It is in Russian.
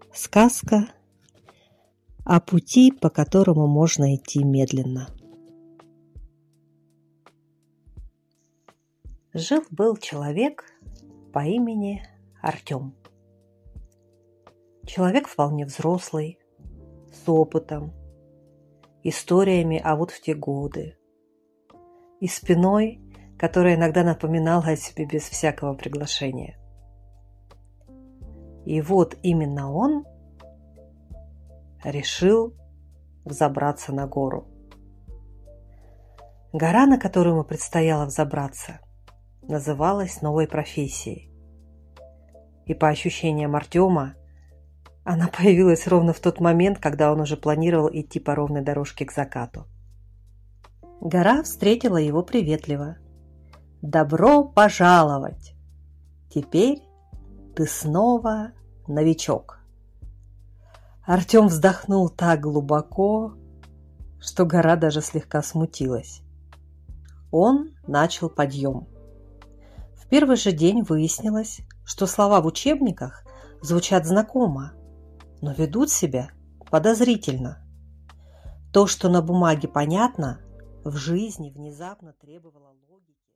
Сказка о пути, по которому можно идти медленно. Жил-был человек по имени Артем. Человек вполне взрослый, с опытом, историями вот в те годы, и спиной, которая иногда напоминала о себе без всякого приглашения. И вот именно он решил взобраться на гору. Гора, на которую ему предстояло взобраться, называлась новой профессией. И по ощущениям Артема, она появилась ровно в тот момент, когда он уже планировал идти по ровной дорожке к закату. Гора встретила его приветливо. «Добро пожаловать! Теперь ты снова новичок». Артем вздохнул так глубоко, что гора даже слегка смутилась. Он начал подъем. В первый же день выяснилось, что слова в учебниках звучат знакомо, но ведут себя подозрительно. То, что на бумаге понятно, в жизни внезапно требовало логики.